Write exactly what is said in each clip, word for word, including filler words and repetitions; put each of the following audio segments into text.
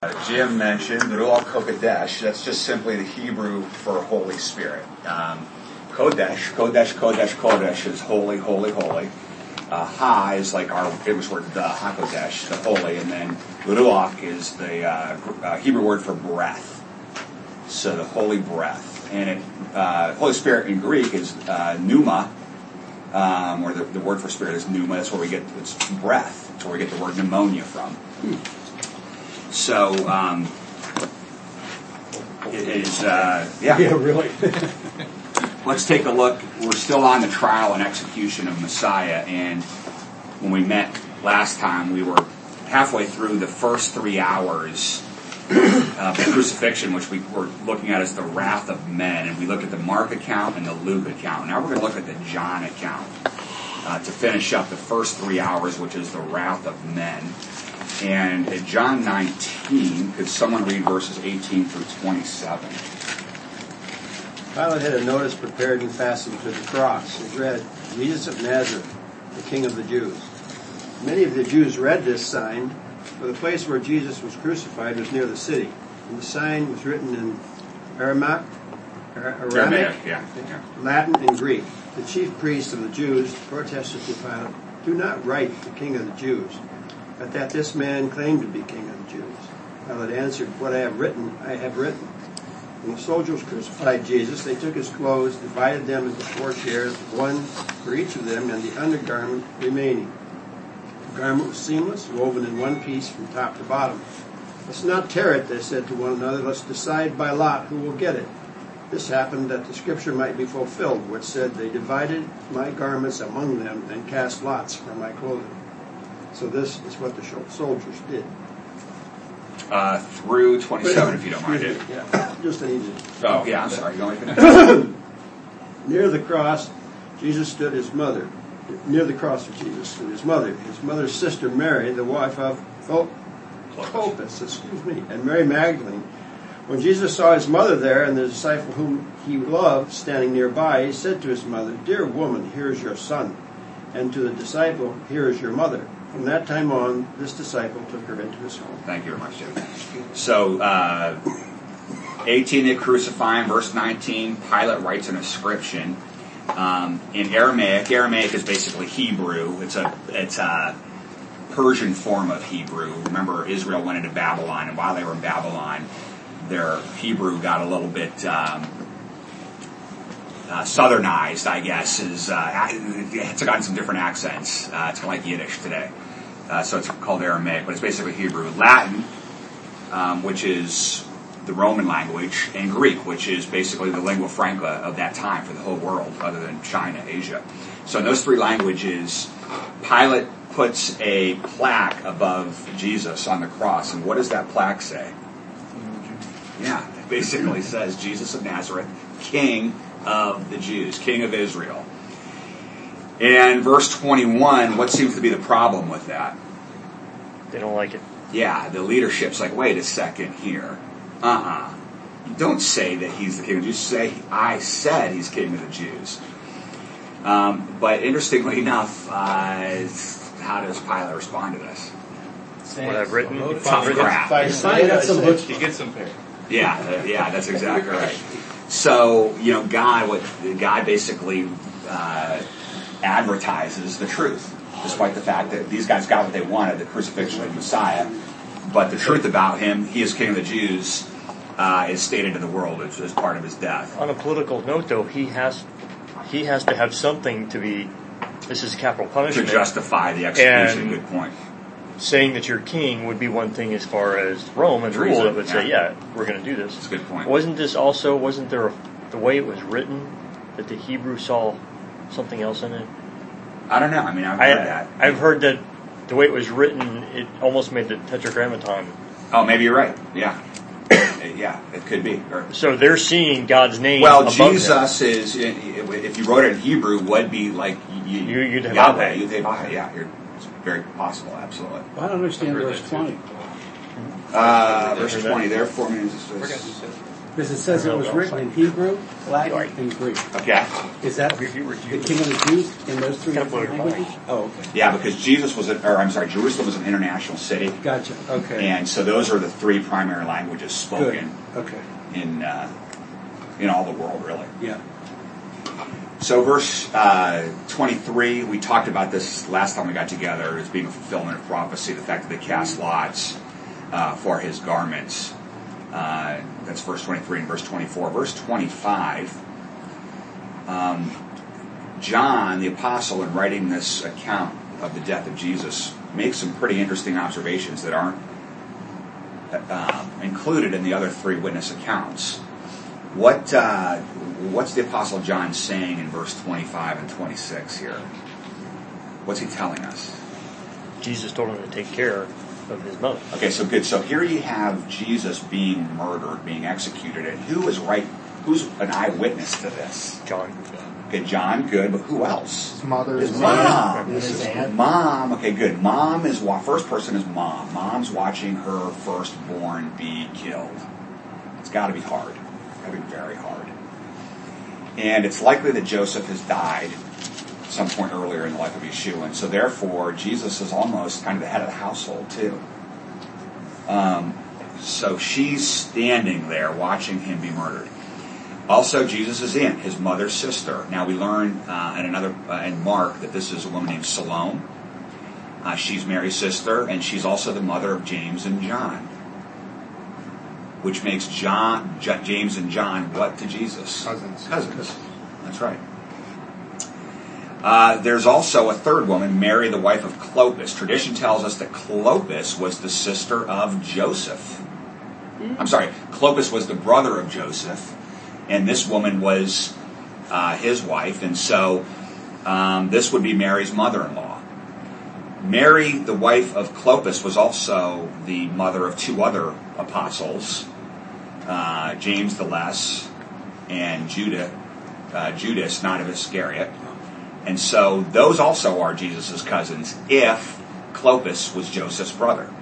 Uh, Jim mentioned the Ruach Kodesh. That's just simply the Hebrew for Holy Spirit. Um, Kodesh, Kodesh, Kodesh, Kodesh is holy, holy, holy. Uh, ha is like our famous word, the HaKodesh, the holy, and then Ruach is the uh, uh, Hebrew word for breath. So the holy breath. And it, uh, Holy Spirit in Greek is uh, pneuma, um, or the, the word for spirit is pneuma. That's where we get it's breath. That's where we get the word pneumonia from. Hmm. So, um, it is, uh, yeah. Yeah, really. Let's take a look. We're still on the trial and execution of Messiah, and when we met last time, we were halfway through the first three hours of the crucifixion, which we were looking at as the wrath of men, and we looked at the Mark account and the Luke account. Now we're going to look at the John account uh, to finish up the first three hours, which is the wrath of men. And at John nineteen, could someone read verses eighteen through twenty-seven? Pilate had a notice prepared and fastened to the cross. It read, Jesus of Nazareth, the King of the Jews. Many of the Jews read this sign, for the place where Jesus was crucified was near the city. And the sign was written in Aramaic, Aramaic, Aramaic yeah, yeah. Latin, and Greek. The chief priests of the Jews protested to Pilate, do not write the King of the Jews, but that this man claimed to be King of the Jews. Pilate answered, what I have written, I have written. When the soldiers crucified Jesus, they took his clothes, divided them into four shares, one for each of them, and the undergarment remaining. The garment was seamless, woven in one piece from top to bottom. Let's not tear it, they said to one another. Let's decide by lot who will get it. This happened that the scripture might be fulfilled, which said, they divided my garments among them and cast lots for my clothing. So this is what the soldiers did. Uh, through twenty-seven, if you don't mind it. Yeah, just an easy. Oh, yeah, I'm sorry. Go ahead. Near the cross, Jesus stood his mother. Near the cross of Jesus stood his mother. His mother's sister Mary, the wife of Clopas, excuse me, and Mary Magdalene. When Jesus saw his mother there and the disciple whom he loved standing nearby, he said to his mother, Dear woman, here is your son. And to the disciple, here is your mother. From that time on, this disciple took her into his home. Thank you very much, Jim. So, uh, eighteen, they crucify him. Verse nineteen, Pilate writes an inscription um, in Aramaic. Aramaic is basically Hebrew. It's a it's a Persian form of Hebrew. Remember, Israel went into Babylon, and while they were in Babylon, their Hebrew got a little bit um, uh, southernized, I guess. Is uh, it's gotten some different accents. Uh, it's kind of like Yiddish today. Uh, so it's called Aramaic, but it's basically Hebrew. Latin, um, which is the Roman language, and Greek, which is basically the lingua franca of that time for the whole world, other than China, Asia. So in those three languages, Pilate puts a plaque above Jesus on the cross, and what does that plaque say? Yeah, it basically says Jesus of Nazareth, King of the Jews, King of Israel. And verse twenty-one, what seems to be the problem with that? They don't like it. Yeah, the leadership's like, wait a second here. Uh-uh. Don't say that he's the king of the Jews. Say, I said he's king of the Jews. Um, but interestingly enough, uh, how does Pilate respond to this? What I've written. Tough crap. He gets some pay. Yeah, uh, yeah, that's exactly right. So, you know, God, what God basically uh, advertises the truth, despite the fact that these guys got what they wanted, the crucifixion of the Messiah. But the truth about him, he is King of the Jews, uh, is stated to the world as, as part of his death. On a political note, though, he has he has to have something to be, this is capital punishment. To justify the execution, and good point. Saying that you're king would be one thing as far as Rome and Treason, rule would yeah. say, yeah, we're going to do this. That's a good point. Wasn't this also, wasn't there, a, the way it was written, that the Hebrew saw something else in it? I don't know. I mean, I've I, heard that. I've heard that the way it was written, it almost made the Tetragrammaton. Oh, maybe you're right. Yeah. Yeah, it could be. Or, so they're seeing God's name well, above Jesus them. is, if you wrote it in Hebrew, would be like you, Yud Yahweh, Yud Yud Yeah, you're, it's very possible, absolutely. I don't understand verse twenty. Uh, verse twenty, therefore means Because it says it was written in Hebrew, Latin, and Greek. Okay. Is that the King of the Jews in those three different languages? Oh, okay. Yeah, because Jesus was, a, or I'm sorry, Jerusalem was an international city. Gotcha. Okay. And so those are the three primary languages spoken Good. Okay. in uh, in all the world, really. Yeah. So verse uh, twenty-three, we talked about this last time we got together, as being a fulfillment of prophecy, the fact that they cast lots uh, for his garments. Uh, that's verse twenty-three and verse twenty-four. Verse twenty-five, um, John, the apostle, in writing this account of the death of Jesus, makes some pretty interesting observations that aren't uh, included in the other three witness accounts. What uh, what's the apostle John saying in verse twenty-five and twenty-six here? What's he telling us? Jesus told him to take care of his mother. Okay, so good. So here you have Jesus being murdered, being executed, and who is right? Who's an eyewitness to this? John. Okay, John. Good, but who else? His mother, his, his mom. His, his aunt. Mom. Okay, good. Mom is wa- first person is mom. Mom's watching her firstborn be killed. It's got to be hard. It's got to be very hard. And it's likely that Joseph has died at some point earlier in the life of Yeshua, and so therefore Jesus is almost kind of the head of the household too. Um, so she's standing there watching him be murdered. Also, Jesus is in his mother's sister. Now we learn uh, in another uh, in Mark that this is a woman named Salome. Uh, she's Mary's sister, and she's also the mother of James and John, which makes John, J- James and John what to Jesus? Cousins. Cousins. That's right. Uh, there's also a third woman, Mary, the wife of Clopas. Tradition tells us that Clopas was the sister of Joseph. I'm sorry, Clopas was the brother of Joseph, and this woman was uh, his wife, and so um, this would be Mary's mother-in-law. Mary, the wife of Clopas, was also the mother of two other apostles, uh, James the Less and Judah, uh, Judas, not of Iscariot. And so those also are Jesus' cousins if Clopas was Joseph's brother.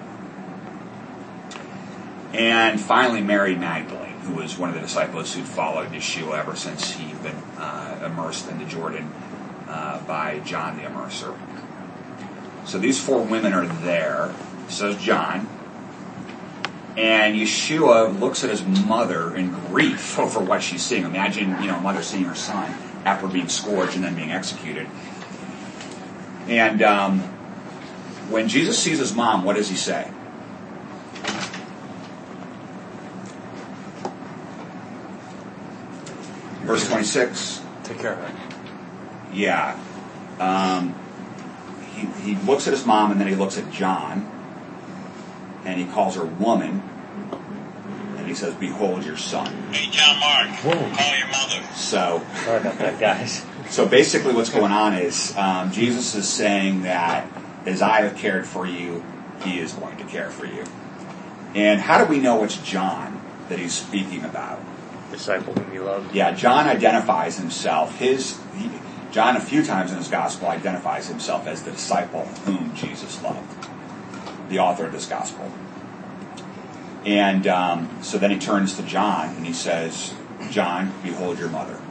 And finally, Mary Magdalene, who was one of the disciples who'd followed Yeshua ever since he'd been uh, immersed in the Jordan uh, by John the Immerser. So these four women are there, says John. And Yeshua looks at his mother in grief over what she's seeing. Imagine, you know, a mother seeing her son after being scourged and then being executed. And um, when Jesus sees his mom, what does he say? Verse twenty-six. Take care of her. Yeah. Um, he, he looks at his mom and then he looks at John. And he calls her woman. And he says, behold your son. Hey, John Mark, Whoa. call your mother. So, Sorry about that, guys. so basically what's going on is um, Jesus is saying that as I have cared for you, he is going to care for you. And how do we know it's John that he's speaking about? Disciple whom you love. Yeah, John identifies himself. His he, John, a few times in his gospel, identifies himself as the disciple whom Jesus loved, the author of this gospel. And um, so then he turns to John and he says, John, behold your mother.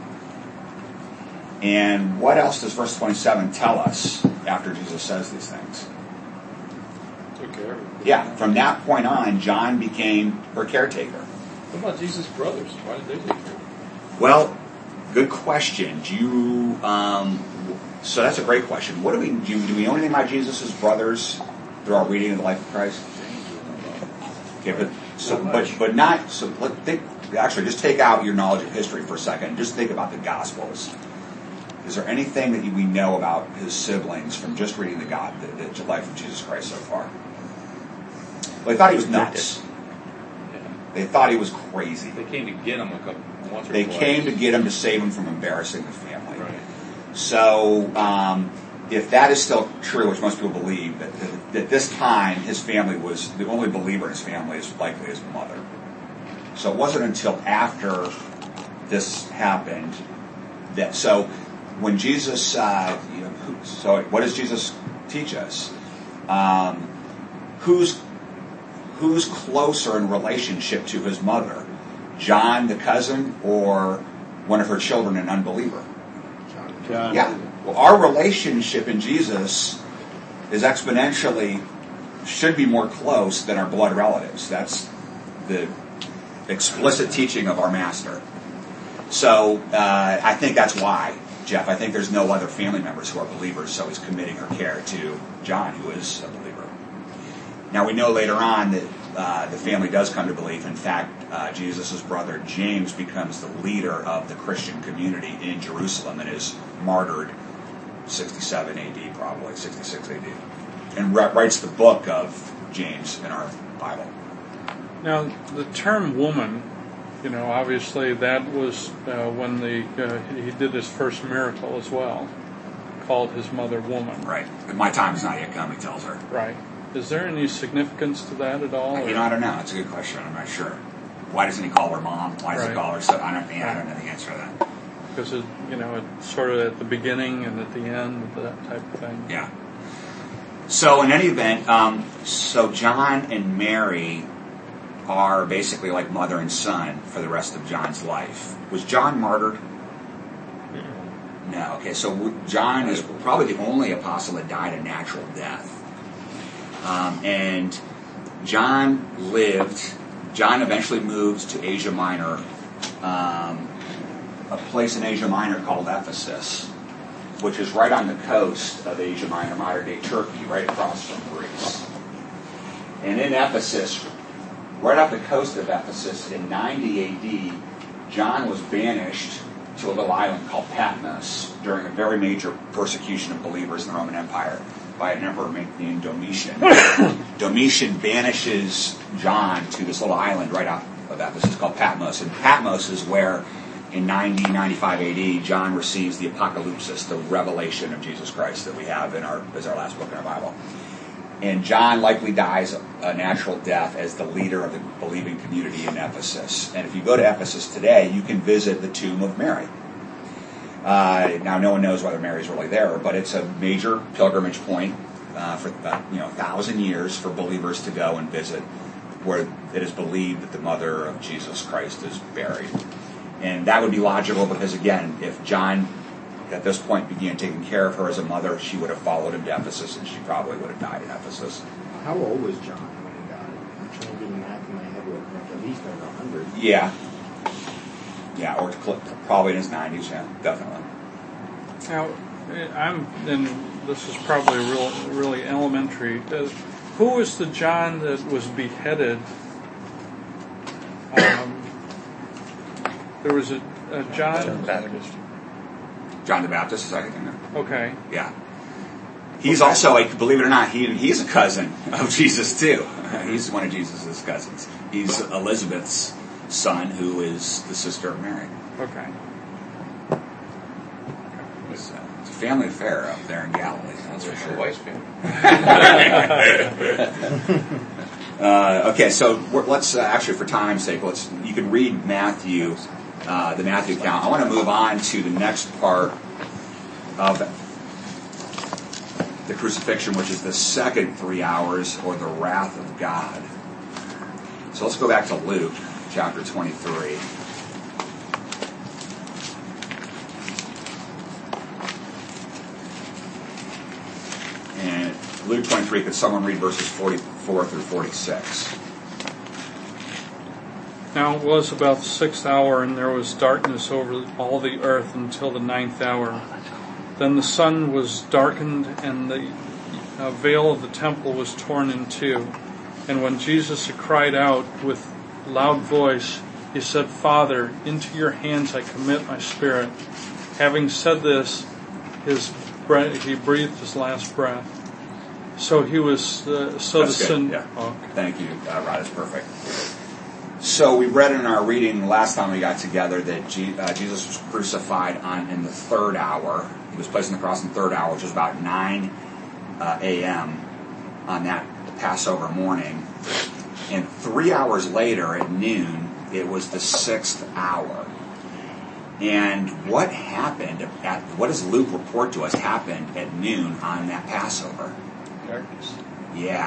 And what else does verse twenty-seven tell us after Jesus says these things? Took care of her. Yeah, from that point on, John became her caretaker. What about Jesus' brothers? Why did they take care of her? Well, good question. Do you? Um, so that's a great question. What do we do? Do we know anything about Jesus' brothers through our reading of the life of Christ? Okay, but so, but but not. So let think. Actually, just take out your knowledge of history for a second. Just think about the Gospels. Is there anything that we know about his siblings from just reading the God, the, the life of Jesus Christ so far? Well, they thought he was nuts. They thought he was crazy. They came to get him a couple once or They twice. came to get him to save him from embarrassing the family. Right. So, um, if that is still true, which most people believe, that, that, that this time his family was, the only believer in his family is likely his mother. So it wasn't until after this happened that, so when Jesus, uh, you know, who, so what does Jesus teach us? Um, who's who's closer in relationship to his mother? John, the cousin, or one of her children, an unbeliever? John. Yeah. Well, our relationship in Jesus is exponentially, should be more close than our blood relatives. That's the explicit teaching of our master. So uh, I think that's why, Jeff. I think there's no other family members who are believers, so he's committing her care to John, who is a believer. Now we know later on that uh, the family does come to belief. In fact, uh, Jesus' brother James becomes the leader of the Christian community in Jerusalem and is martyred sixty-seven A D, probably sixty-six A D, and writes the book of James in our Bible. Now, the term woman, you know, obviously that was uh, when the uh, he did his first miracle as well, called his mother woman. Right. And my time has not yet come, he tells her. Right. Is there any significance to that at all? You know, I don't know. It's a good question. I'm not sure. Why doesn't he call her mom? Why does Right. he call her so? I don't, yeah, I don't know the answer to that. Because, it, you know, it's sort of at the beginning and at the end, that type of thing. Yeah. So in any event, um, so John and Mary are basically like mother and son for the rest of John's life. Was John martyred? No. Okay, so John is probably the only apostle that died a natural death. Um, and John lived, John eventually moved to Asia Minor, um, a place in Asia Minor called Ephesus, which is right on the coast of Asia Minor, modern-day Turkey, right across from Greece. And in Ephesus, right off the coast of Ephesus, in ninety A D, John was banished to a little island called Patmos during a very major persecution of believers in the Roman Empire by an emperor named Domitian. Domitian banishes John to this little island right off of Ephesus called Patmos. And Patmos is where, in ninety, ninety-five A D, John receives the Apocalypse, the revelation of Jesus Christ that we have in our as our last book in our Bible. And John likely dies a natural death as the leader of the believing community in Ephesus. And if you go to Ephesus today, you can visit the tomb of Mary. Uh, now, no one knows whether Mary's really there, but it's a major pilgrimage point uh, for uh, you know a thousand years for believers to go and visit, where it is believed that the mother of Jesus Christ is buried. And that would be logical because, again, if John at this point began taking care of her as a mother, she would have followed him to Ephesus, and she probably would have died in Ephesus. How old was John when he died? I'm trying to do the math in my head real quick. At least over a hundred. Yeah. Yeah, or probably in his nineties, yeah, definitely. Now, I'm, and this is probably real, really elementary. Uh, who was the John that was beheaded? Um, there was a, a John... John the Baptist. John the Baptist is I think. Okay. Yeah. He's okay. Also, like, believe it or not, he he's a cousin of Jesus too. He's one of Jesus' cousins. He's Elizabeth's son, who is the sister of Mary. Okay. It's, uh, it's a family affair up there in Galilee. That's for sure. Wife's family. uh, okay, so we're, let's uh, actually, for time's sake, let's you can read Matthew. Uh, the Matthew account. I want to move on to the next part of the crucifixion, which is the second three hours, or the wrath of God. So let's go back to Luke, chapter twenty-three. And Luke twenty-three, could someone read verses forty-four through forty-six? Now it was about the sixth hour, and there was darkness over all the earth until the ninth hour. Then the sun was darkened, and the uh, veil of the temple was torn in two. And when Jesus had cried out with loud voice, he said, "Father, into your hands I commit my spirit." Having said this, his breath, he breathed his last breath. So he was. Uh, so That's the good. sin. Yeah. Oh, okay. Thank you, uh, Rod. That's perfect. So we read in our reading last time we got together that G- uh, Jesus was crucified on in the third hour. He was placed on the cross in the third hour, which was about nine uh, a.m. on that Passover morning. And three hours later, at noon, it was the sixth hour. And what happened at what does Luke report to us happened at noon on that Passover? Darkness. Yeah,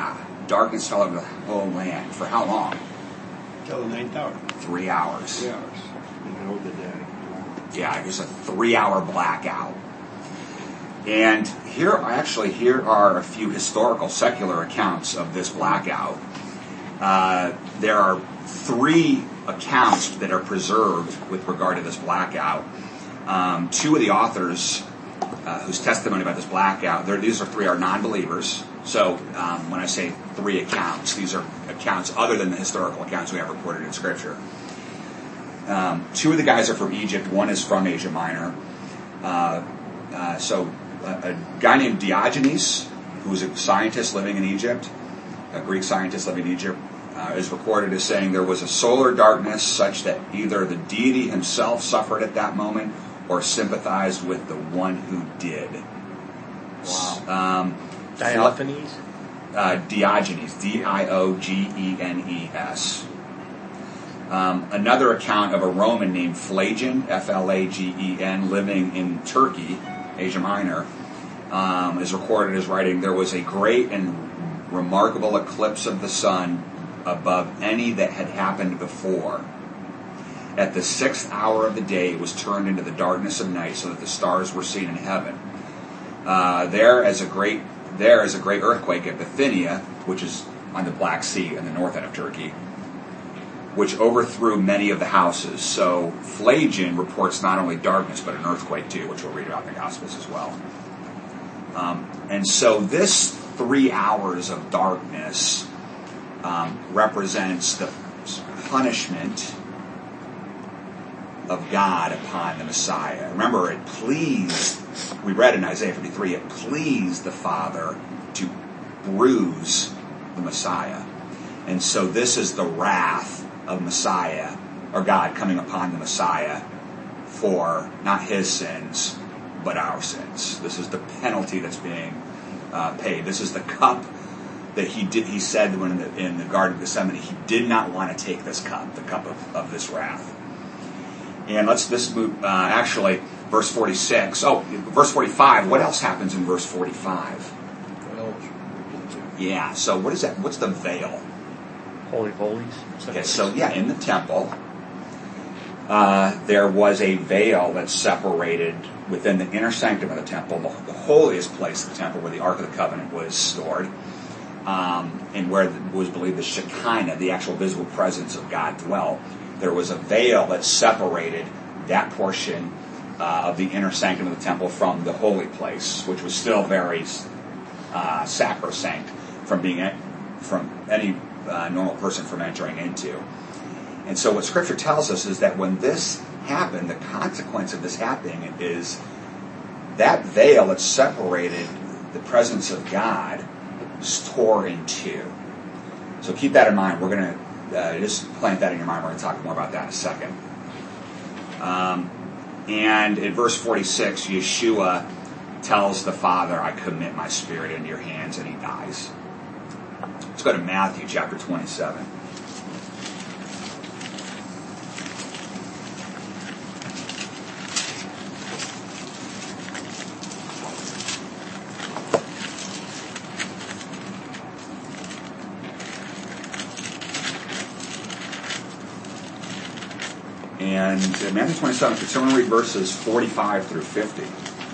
darkness fell over the whole land. For how long? Till the ninth hour. Three hours. Three hours. middle of the day. Yeah, it was a three-hour blackout. And here, actually, here are a few historical, secular accounts of this blackout. Uh, there are three accounts that are preserved with regard to this blackout. Um, two of the authors uh, whose testimony about this blackout, these are three are non-believers. So um, when I say three accounts, these are accounts other than the historical accounts we have recorded in Scripture. Um, two of the guys are from Egypt. One is from Asia Minor. Uh, uh, so a, a guy named Diogenes, who was a scientist living in Egypt, a Greek scientist living in Egypt, uh, is recorded as saying there was a solar darkness such that either the deity himself suffered at that moment or sympathized with the one who did. Wow. Um, Diogenes? Uh, Diogenes, D I O G E N E S. Um, another account of a Roman named Phlegon, F L A G E N, living in Turkey, Asia Minor, um, is recorded as writing, there was a great and remarkable eclipse of the sun above any that had happened before. At the sixth hour of the day, it was turned into the darkness of night, so that the stars were seen in heaven. Uh, there, as a great there is a great earthquake at Bithynia, which is on the Black Sea in the north end of Turkey, which overthrew many of the houses. So Phlegon reports not only darkness, but an earthquake too, which we'll read about in the Gospels as well. Um, and so this three hours of darkness um, represents the punishment of God upon the Messiah. Remember, it pleased, we read in Isaiah fifty-three, it pleased the Father to bruise the Messiah. And so this is the wrath of Messiah, or God coming upon the Messiah for not his sins, but our sins. This is the penalty that's being uh, paid. This is the cup that he did. He said when in the, in the Garden of Gethsemane, he did not want to take this cup, the cup of, of this wrath. And let's this move. Uh, actually, verse forty-six. Oh, verse forty-five. What else happens in verse forty-five? Yeah. So what is that? What's the veil? Holy of Holies. Okay, so yeah, in the temple, uh, there was a veil that separated within the inner sanctum of the temple, the, the holiest place of the temple, where the Ark of the Covenant was stored, um, and where it was believed the Shekinah, the actual visible presence of God, dwelt. There was a veil that separated that portion uh, of the inner sanctum of the temple from the holy place, which was still very uh, sacrosanct from being from any uh, normal person from entering into. And so what Scripture tells us is that when this happened, the consequence of this happening is that veil that separated the presence of God was tore in two. So keep that in mind. We're going to uh, just plant that in your mind. We're going to talk more about that in a second. Um, and in verse forty-six, Yeshua tells the Father, I commit my spirit into your hands, and he dies. Let's go to Matthew chapter twenty-seven. And in Matthew twenty-seven, could someone read verses forty-five through fifty?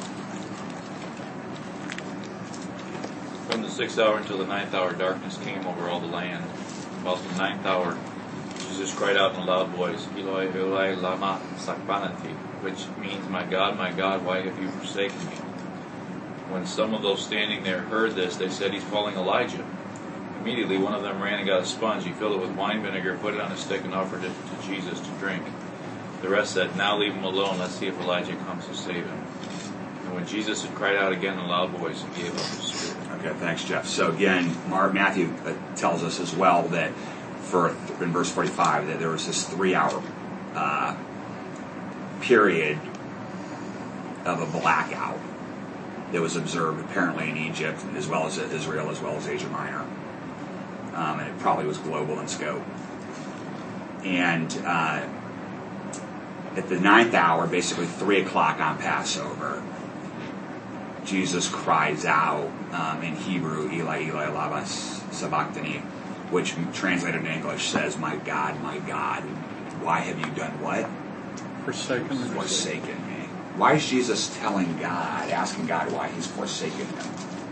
From the sixth hour until the ninth hour, darkness came over all the land. About the ninth hour, Jesus cried out in a loud voice, Eloi, Eloi, lama sabachthani, which means, My God, my God, why have you forsaken me? When some of those standing there heard this, they said, He's calling Elijah. Immediately one of them ran and got a sponge. He filled it with wine vinegar, put it on a stick, and offered it to Jesus to drink. The rest said, Now leave him alone, let's see if Elijah comes to save him. And when Jesus had cried out again in a loud voice, he gave up his spirit. Okay, thanks, Jeff. So again, Mark, Matthew uh, tells us as well that for in verse forty-five that there was this three-hour uh, period of a blackout that was observed apparently in Egypt as well as Israel as well as Asia Minor, um, and it probably was global in scope. And uh, at the ninth hour, basically three o'clock on Passover, Jesus cries out um, in Hebrew, Eli, Eli, lama sabachthani, which translated in English says, "My God, my God, why have you done what? Forsaken me. Forsaken me." Why is Jesus telling God, asking God why he's forsaken him?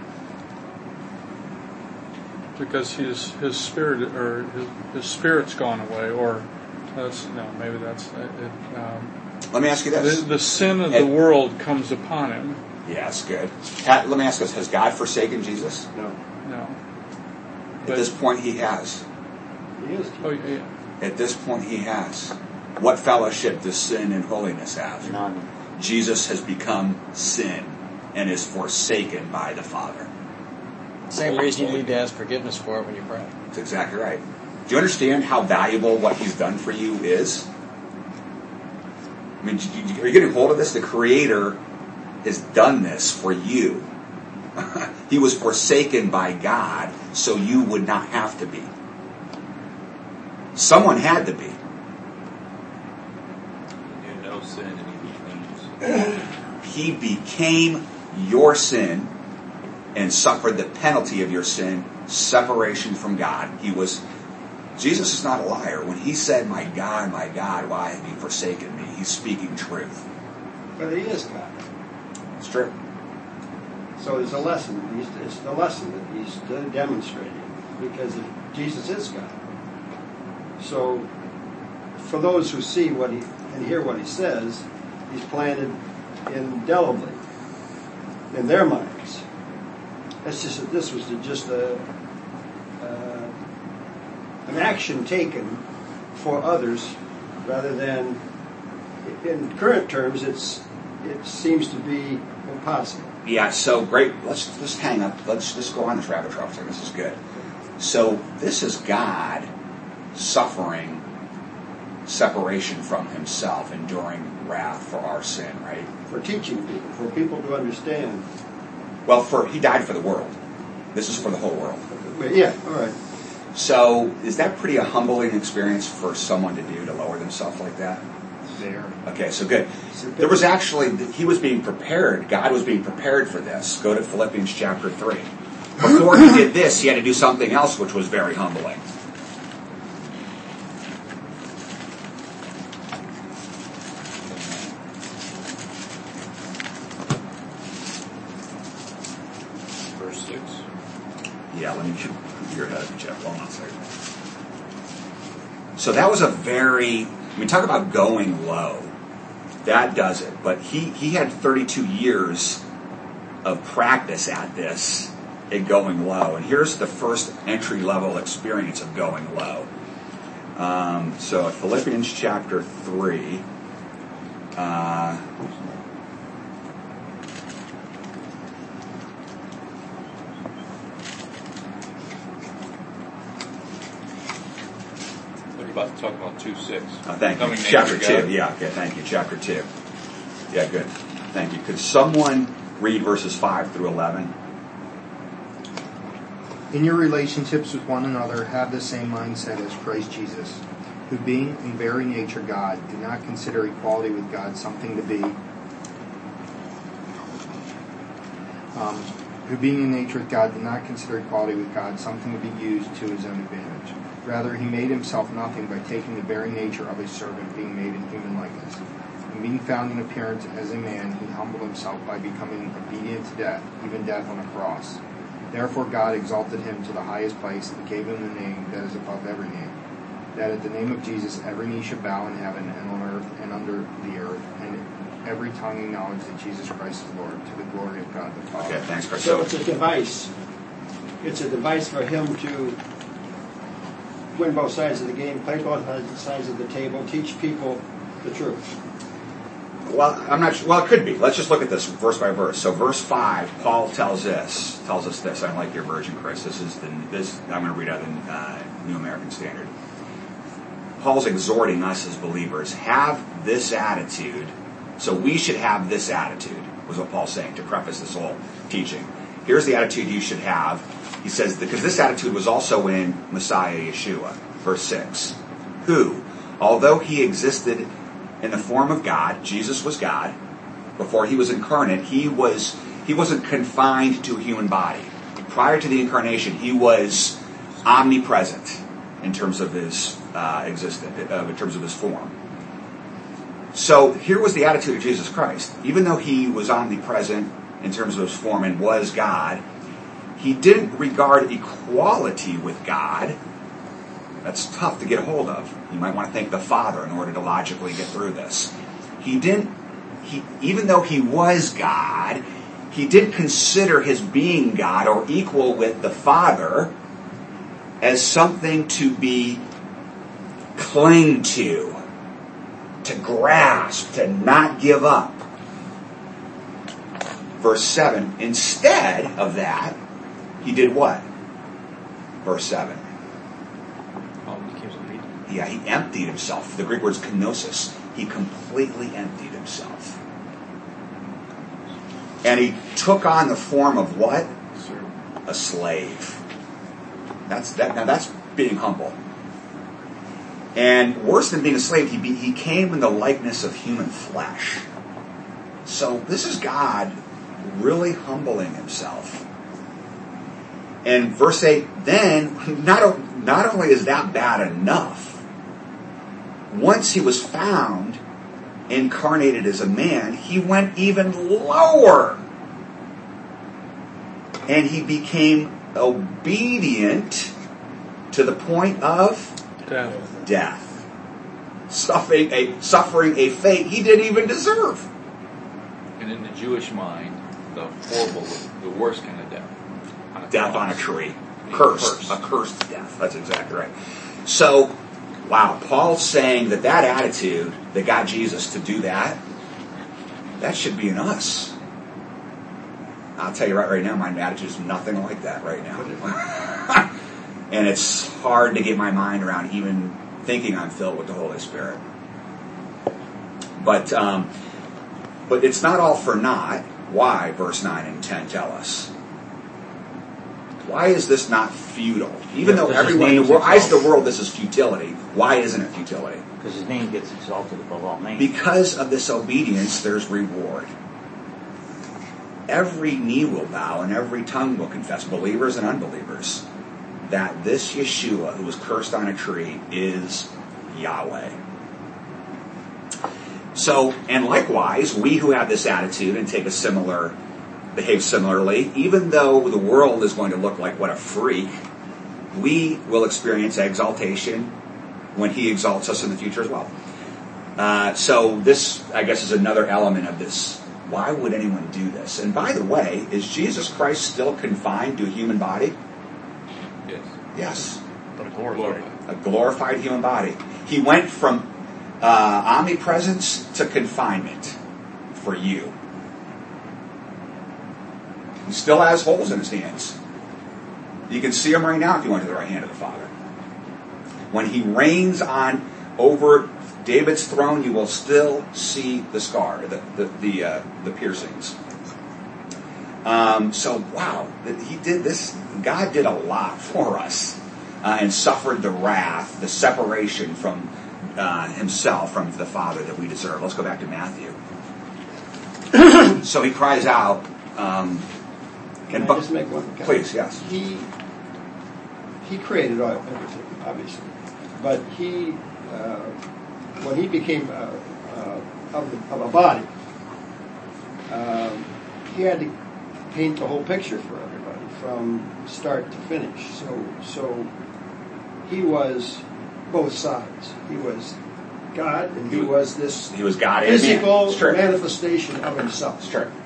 Because his his spirit or his, his spirit's gone away, or that's no, maybe that's it. Um, Let me ask you this: the, the sin of At- the world comes upon him. Yes, good. Pat, let me ask this: has God forsaken Jesus? No. No, At but this point, he has. He is. oh yeah, At this point, he has. What fellowship does sin and holiness have? None. Jesus has become sin and is forsaken by the Father. Same reason you need to ask forgiveness for it when you pray. That's exactly right. Do you understand how valuable what he's done for you is? I mean, are you getting hold of this? The Creator has done this for you. He was forsaken by God so you would not have to be. Someone had to be. He knew no sin and he became sin. He became your sin and suffered the penalty of your sin, separation from God. He was, Jesus is not a liar. When he said, "My God, my God, why have you forsaken me?" He's speaking truth. But he is God. It's true. So it's a lesson. He's, it's the lesson that he's demonstrating because Jesus is God. So for those who see what he and hear what he says, he's planted indelibly in their minds. It's just that this was just a uh, an action taken for others, rather than, in current terms, it's it seems to be impossible. Yeah, so great. Let's just hang up. Let's just go on this rabbit trail for a second. This is good. So this is God suffering separation from himself, enduring wrath for our sin, right? For teaching people, for people to understand. Well, for he died for the world. This is for the whole world. Yeah, all right. So is that pretty a humbling experience for someone to do, to lower themselves like that? There. Okay, so good. There was actually, he was being prepared. God was being prepared for this. Go to Philippians chapter three. Before he did this, he had to do something else which was very humbling. Verse six. Yeah, let me keep your head, Jeff. Hold on a second. So that was a very, I mean, talk about going low. That does it. But he, he had thirty-two years of practice at this, at going low. And here's the first entry-level experience of going low. Um, so Philippians chapter three. Uh, We're about to talk about two six. Oh, thank you. Coming Chapter nature two. God. Yeah, okay, thank you. Chapter two. Yeah, good. Thank you. Could someone read verses five through eleven? In your relationships with one another, have the same mindset as Christ Jesus, who being in very nature God, did not consider equality with God something to be, um, who being in nature with God, did not consider equality with God something to be used to his own advantage. Rather, he made himself nothing by taking the very nature of a servant, being made in human likeness. And being found in appearance as a man, he humbled himself by becoming obedient to death, even death on a cross. Therefore God exalted him to the highest place and gave him the name that is above every name, that at the name of Jesus every knee should bow in heaven and on earth and under the earth, and every tongue acknowledge that Jesus Christ is Lord, to the glory of God the Father. Okay, thanks, Chris. So So, it's a device. It's a device for him to win both sides of the game, play both sides of the table, teach people the truth. well, I'm not sure. Well, it could be. Let's just look at this verse by verse. So, verse five, Paul tells this, tells us this. I like your version, Chris. This is the this. I'm going to read out the uh, New American Standard. Paul's exhorting us as believers, have this attitude. So we should have this attitude, was what Paul's saying to preface this whole teaching. Here's the attitude you should have. He says, because this attitude was also in Messiah Yeshua, verse six, who, although he existed in the form of God, Jesus was God, before he was incarnate, he was he wasn't confined to a human body. Prior to the incarnation, he was omnipresent in terms of his uh, existence, uh, in terms of his form. So here was the attitude of Jesus Christ. Even though he was omnipresent in terms of his form and was God, he didn't regard equality with God. That's tough to get a hold of. You might want to thank the Father in order to logically get through this. He didn't, he, even though he was God, he didn't consider his being God or equal with the Father as something to be cling to, to grasp, to not give up. Verse seven, instead of that, he did what? Verse seven. Oh, he became obedient. Yeah, he emptied himself. The Greek word is kenosis. He completely emptied himself. And he took on the form of what? A slave. That's that. Now that's being humble. And worse than being a slave, he be, he came in the likeness of human flesh. So this is God really humbling himself. And verse eight, then, not, not only is that bad enough, once he was found incarnated as a man, he went even lower. And he became obedient to the point of Death. death. Suffering a, suffering a fate he didn't even deserve. And in the Jewish mind, the horrible, the worst kind of death. On a Death on a cross. tree. Being Cursed. cursed. A cursed death. That's exactly right. So, wow, Paul's saying that that attitude that got Jesus to do that, that should be in us. I'll tell you right right now, my attitude is nothing like that right now. And it's hard to get my mind around even thinking I'm filled with the Holy Spirit. But um, but it's not all for naught. Why, verse nine and ten tell us? Why is this not futile? Even Yeah, though because his everyone in the name's world, eyes of the exalted. world, this is futility. Why isn't it futility? Because his name gets exalted above all names. Because of this obedience, there's reward. Every knee will bow and every tongue will confess, believers and unbelievers, that this Yeshua, who was cursed on a tree, is Yahweh. So, and likewise, we who have this attitude and take a similar, behave similarly, even though the world is going to look like what a freak, we will experience exaltation when he exalts us in the future as well. Uh, so this, I guess, is another element of this. Why would anyone do this? And by the way, is Jesus Christ still confined to a human body? Yes. Yes. But a glorified. A glorified human body. He went from uh, omnipresence to confinement for you. He still has holes in his hands. You can see them right now if you went to the right hand of the Father. When he reigns on over David's throne, you will still see the scar, the the the, uh, the piercings. Um, so wow, he did this. God did a lot for us, uh, and suffered the wrath, the separation from uh, himself, from the Father that we deserve. Let's go back to Matthew. So he cries out. Um, Can I bu- just make one comment? Please, yes. He he created all, everything, obviously, but he uh, when he became uh, uh, of, the, of a body, um, he had to paint the whole picture for everybody from start to finish. So so he was both sides. He was God, and he was this He was God and man. physical It's true. manifestation of himself. It's true.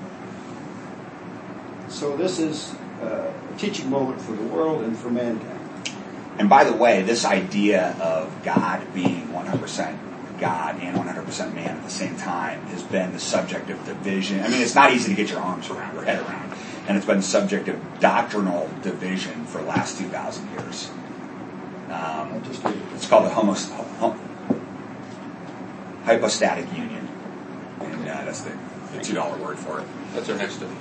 So this is uh, a teaching moment for the world and for mankind. And by the way, this idea of God being one hundred percent God and one hundred percent man at the same time has been the subject of division. I mean, it's not easy to get your arms around or head around. And it's been the subject of doctrinal division for the last two thousand years. Um, Just it's called the homo, hom, hypostatic union. And uh, that's the, the two dollar word for it. That's our next study.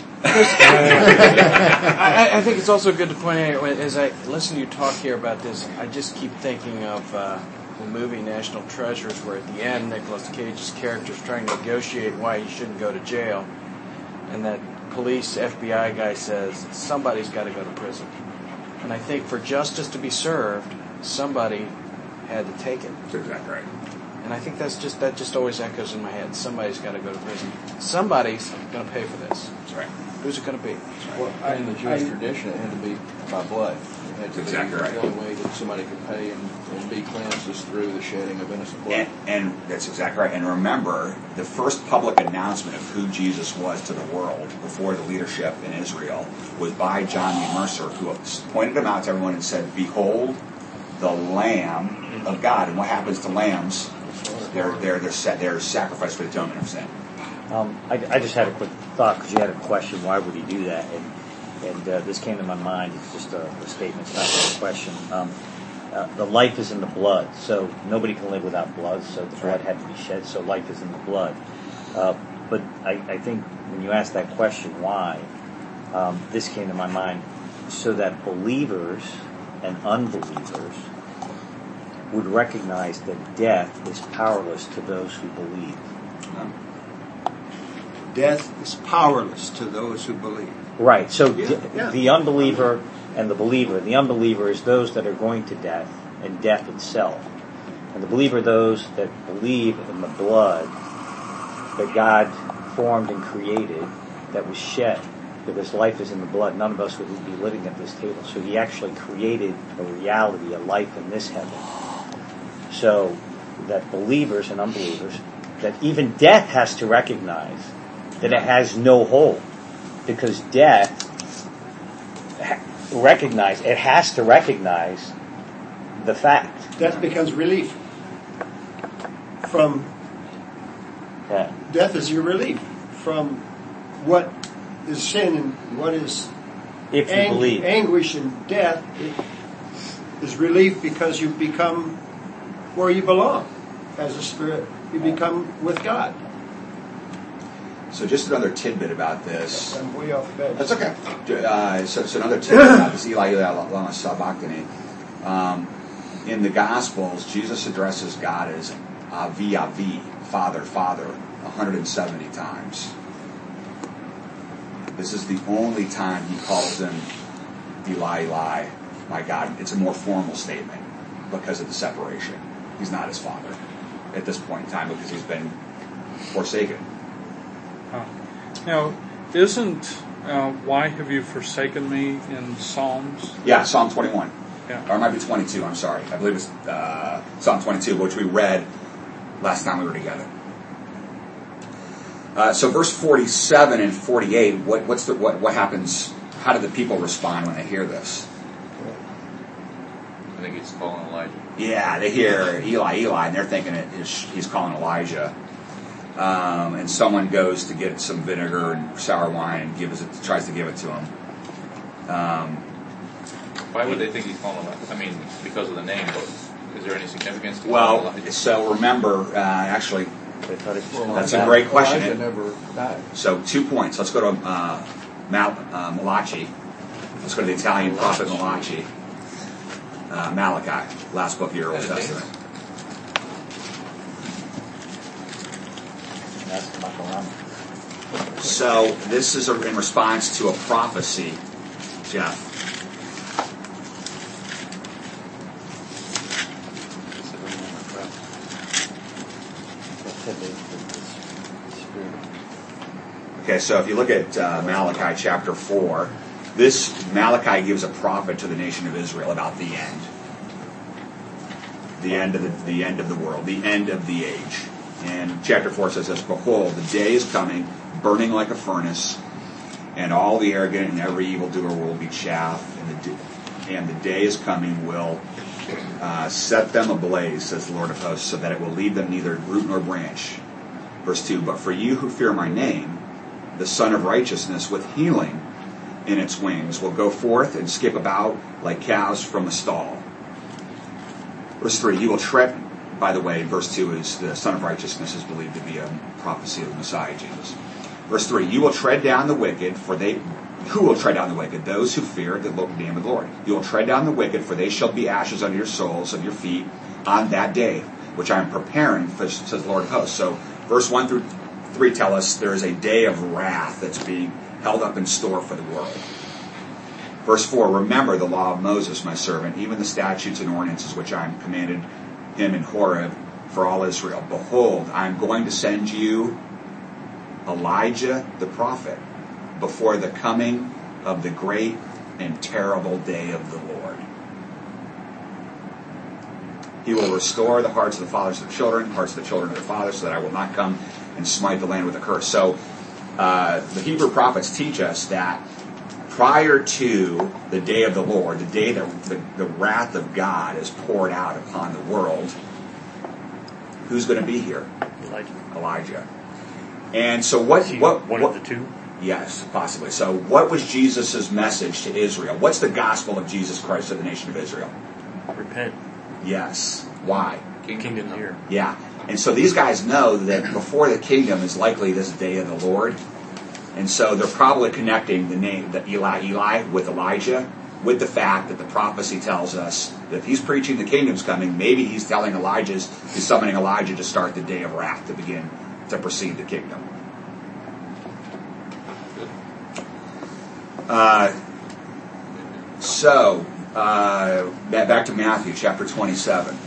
I, I think it's also good to point out, as I listen to you talk here about this, I just keep thinking of uh, the movie National Treasures, where at the end Nicolas Cage's character is trying to negotiate why he shouldn't go to jail, and that police F B I guy says somebody's got to go to prison. And I think for justice to be served, somebody had to take it. That's exactly right. And I think that's just that just always echoes in my head. Somebody's got to go to prison. Somebody's going to pay for this. That's right. Who's it going to be? Well, In the Jewish tradition, it had to be by blood. It had to That's exactly be right. The only way that somebody could pay and, and be cleansed is through the shedding of innocent blood. And, and that's exactly right. And remember, the first public announcement of who Jesus was to the world before the leadership in Israel was by John the Immerser, who pointed him out to everyone and said, "Behold, the Lamb of God." And what happens to lambs? They're they're they're, sa- they're sacrificed for the atonement of sin. Um, I, I just had a quick thought because you had a question. Why would he do that? And and uh, this came to my mind. It's just a, a statement. It's not a question. Um, uh, the life is in the blood, so nobody can live without blood. So the blood had to be shed. So life is in the blood. Uh, but I, I think when you ask that question, why? Um, this came to my mind, so that believers and unbelievers would recognize that death is powerless to those who believe. Death is powerless to those who believe. Right. So Yeah, d- yeah. the unbeliever and the believer. The unbeliever is those that are going to death and death itself. And the believer, those that believe in the blood that God formed and created, that was shed. Because life is in the blood. None of us would be living at this table. So he actually created a reality, a life in this heaven. So that believers and unbelievers, that even death has to recognize that it has no hold. Because death ha- recognize it has to recognize the fact. Death becomes relief from Yeah. death is your relief from what is sin and what is If you ang- believe. anguish and death. It is relief because you become where you belong as a spirit. You become with God. So just another tidbit about this. I'm way off base. That's okay. Uh, so, so another tidbit about this, Eli, Eli, lama sabachthani. Um, in the Gospels, Jesus addresses God as Avi, Avi, Father, Father, one hundred seventy times. This is the only time he calls him Eli, Eli, my God. It's a more formal statement because of the separation. He's not his father at this point in time because he's been forsaken. Uh, now, isn't uh, "Why have you forsaken me" in Psalms? Yeah, Psalm twenty-one. Yeah. Or it might be twenty-two, I'm sorry. I believe it's uh, Psalm twenty-two, which we read last time we were together. Uh, so verse forty-seven and forty-eight, what, what's the, what, what happens, how do the people respond when they hear this? I think he's calling Elijah. Yeah, they hear Eli, Eli, and they're thinking it is, he's calling Elijah. Um, and someone goes to get some vinegar and sour wine and gives it, tries to give it to him. Um, Why would they think he's calling Elijah? I mean, because of the name, but is there any significance to calling well, Elijah? so remember, uh, actually, They thought it was Well, that's about- a great question. Elijah never died. So two points. Let's go to uh, Mal, uh, Malachi. Let's go to the Italian prophet Malachi. Uh, Malachi, last book of your Old Testament. That's about the llama. So this is a, in response to a prophecy, Jeff. Okay, so if you look at uh, Malachi chapter four, this Malachi gives a prophet to the nation of Israel about the end, the end of the, the end of the world, the end of the age. And chapter four says this: "Behold, the day is coming, burning like a furnace, and all the arrogant and every evildoer will be chaff, and the and the day is coming will uh, set them ablaze, says the Lord of hosts, so that it will leave them neither root nor branch." Verse two: "But for you who fear my name, the Son of Righteousness with healing in its wings will go forth and skip about like calves from a stall." Verse three: "You will tread," by the way, verse two is the Son of Righteousness is believed to be a prophecy of the Messiah, Jesus. Verse three: "You will tread down the wicked, for they, who will tread down the wicked? Those who fear the name of the Lord. You will tread down the wicked, for they shall be ashes under your soles of your feet on that day, which I am preparing, for, says the Lord of hosts." So verse one through three tell us there is a day of wrath that's being held up in store for the world. Verse four, remember the law of Moses, my servant, even the statutes and ordinances which I commanded him in Horeb for all Israel. Behold, I am going to send you Elijah the prophet before the coming of the great and terrible day of the Lord. He will restore the hearts of the fathers to the children, hearts of the children to their fathers, so that I will not come and smite the land with a curse. So uh, the Hebrew prophets teach us that prior to the day of the Lord, the day that the, the wrath of God is poured out upon the world, who's going to be here? Elijah. Elijah. And so what? Is he what one what, of the two? Yes, possibly. So what was Jesus' message to Israel? What's the gospel of Jesus Christ to the nation of Israel? Repent. Yes. Why? Kingdom's here. Yeah. And so these guys know that before the kingdom is likely this day of the Lord. And so they're probably connecting the name, the Eli, Eli with Elijah, with the fact that the prophecy tells us that if he's preaching the kingdom's coming, maybe he's telling Elijah's, he's summoning Elijah to start the day of wrath to begin to precede the kingdom. Uh, so, uh, back to Matthew chapter twenty-seven.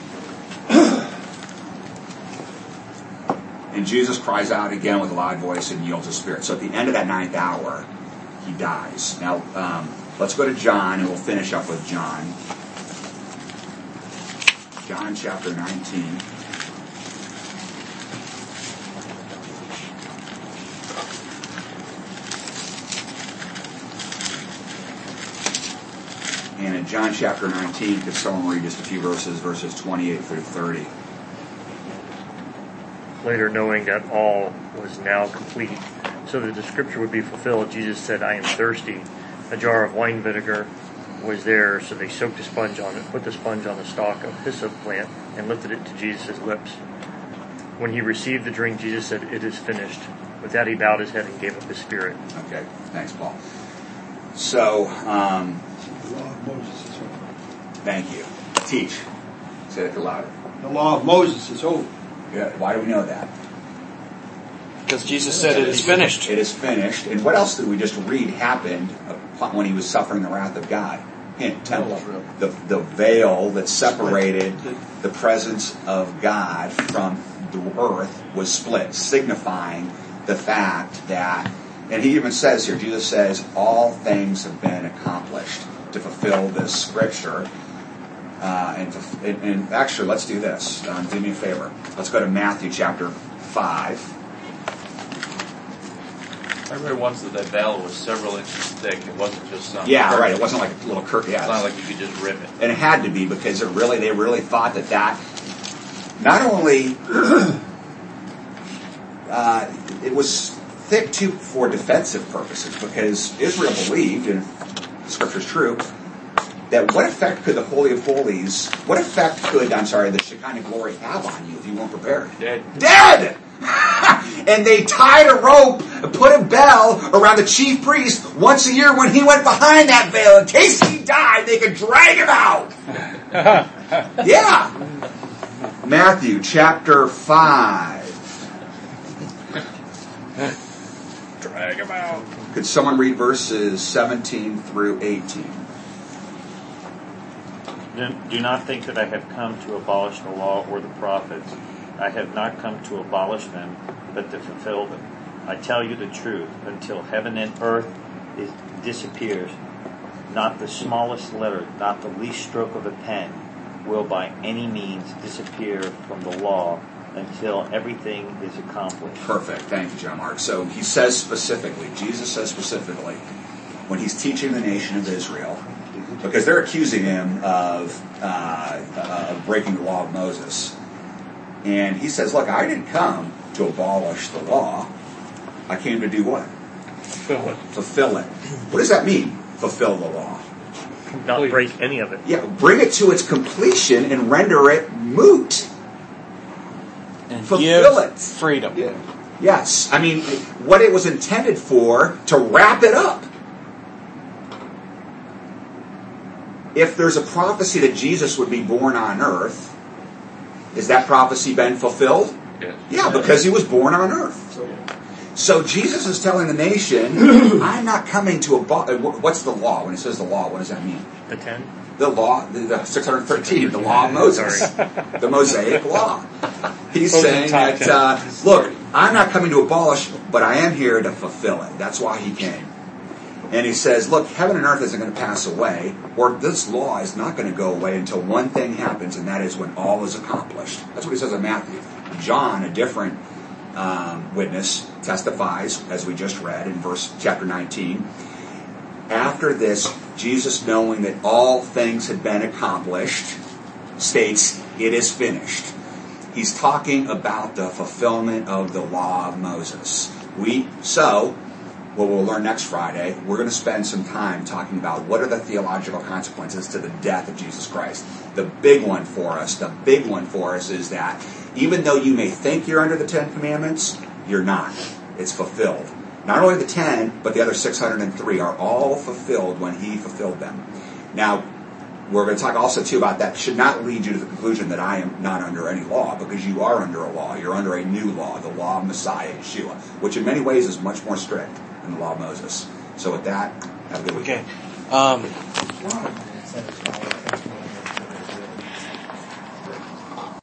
And Jesus cries out again with a loud voice and yields his spirit. So at the end of that ninth hour, he dies. Now, um, let's go to John and we'll finish up with John. John chapter nineteen. And in John chapter nineteen, could someone read just a few verses, verses twenty-eight through thirty? Later, knowing that all was now complete, so that the scripture would be fulfilled, Jesus said, I am thirsty. A jar of wine vinegar was there, so they soaked a sponge on it, put the sponge on the stalk of hyssop plant, and lifted it to Jesus' lips. When he received the drink, Jesus said, it is finished. With that, he bowed his head and gave up his spirit. Okay, thanks, Paul. So, um... The law of Moses is over. Thank you. Teach. Say it louder. The law of Moses is over. Yeah, why do we know that? Because Jesus said it is finished. It is finished. And what else did we just read happened when he was suffering the wrath of God? Hint, temple. The, the veil that separated the presence of God from the earth was split, signifying the fact that, and he even says here, Jesus says, all things have been accomplished to fulfill this scripture. Uh, and, to, and, and actually, let's do this. Um, do me a favor. Let's go to Matthew chapter five. I read once that that veil was several inches thick. It wasn't just some. Yeah, curtain. right. It wasn't like a little curtain. Yeah, It's not like you could just rip it. and it had to be because it really, they really thought that that not only uh, it was thick too for defensive purposes, because Israel believed, and the scripture's true, that what effect could the Holy of Holies, what effect could, I'm sorry, the Shekinah glory have on you if you weren't prepared? Dead. Dead! And they tied a rope and put a bell around the chief priest once a year when he went behind that veil. In case he died, they could drag him out. Yeah. Matthew chapter five. Drag him out. Could someone read verses seventeen through eighteen? Do not think that I have come to abolish the law or the prophets. I have not come to abolish them, but to fulfill them. I tell you the truth, until heaven and earth is, disappears, not the smallest letter, not the least stroke of a pen, will by any means disappear from the law until everything is accomplished. Perfect. Thank you, John Mark. So he says specifically, Jesus says specifically, when he's teaching the nation of Israel, because they're accusing him of, uh, of breaking the law of Moses. And he says, look, I didn't come to abolish the law. I came to do what? Fulfill it. Fulfill it. What does that mean, fulfill the law? Not break any of it. Yeah, bring it to its completion and render it moot. And Fulfill give it. freedom. Yeah. Yes. I mean, what it was intended for, to wrap it up. If there's a prophecy that Jesus would be born on earth, has that prophecy been fulfilled? Yes. Yeah, because he was born on earth. So Jesus is telling the nation, I'm not coming to abolish. What's the law? When he says the law, what does that mean? The ten? The law, the, the six hundred thirteen, the law of Moses, the Mosaic law. He's saying that, uh, look, I'm not coming to abolish, but I am here to fulfill it. That's why he came. And he says, look, heaven and earth isn't going to pass away, or this law is not going to go away until one thing happens, and that is when all is accomplished. That's what he says in Matthew. John, a different um, witness, testifies, as we just read in verse chapter nineteen. After this, Jesus, knowing that all things had been accomplished, states, it is finished. He's talking about the fulfillment of the law of Moses. We, so, what we'll learn next Friday, we're going to spend some time talking about what are the theological consequences to the death of Jesus Christ. The big one for us, the big one for us is that even though you may think you're under the Ten Commandments, you're not. It's fulfilled. Not only the ten, but the other six hundred three are all fulfilled when he fulfilled them. Now, we're going to talk also, too, about that should not lead you to the conclusion that I am not under any law, because you are under a law. You're under a new law, the law of Messiah, Yeshua, which in many ways is much more strict than the law of Moses. So with that, have a good weekend. Okay. Um,